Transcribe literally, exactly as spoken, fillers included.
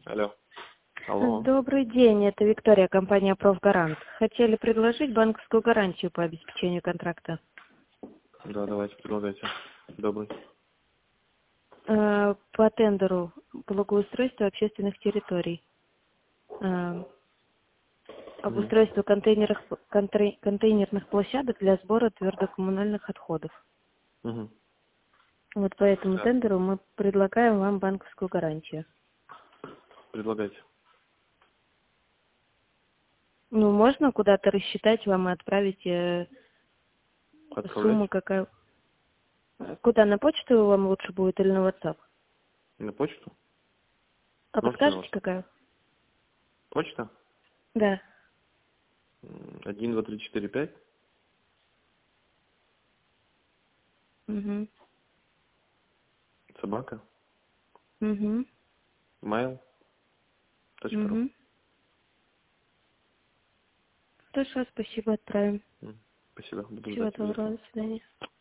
Алло. Алло. Добрый день, это Виктория, компания «Профгарант». Хотели предложить банковскую гарантию по обеспечению контракта. Да, давайте, предлагайте. Добрый. Э, По тендеру благоустройства общественных территорий. Э, Обустройство контейнерных, контре- контейнерных площадок для сбора твердокоммунальных отходов. Угу. Вот по этому Да. тендеру мы предлагаем вам банковскую гарантию. Предлагайте. Ну, можно куда-то рассчитать вам и отправить э, Отправлять? сумму какая. Куда, на почту вам лучше будет или на WhatsApp? На почту? А Можете на подскажете, WhatsApp? какая? Почта? Да. М, Один, два, три, четыре, пять. Угу. Собака. Угу. Mail. Точка ру. Угу. Хорошо, спасибо, отправим. М, Спасибо. Буду Всего ждать. доброго, Обязательно. до свидания.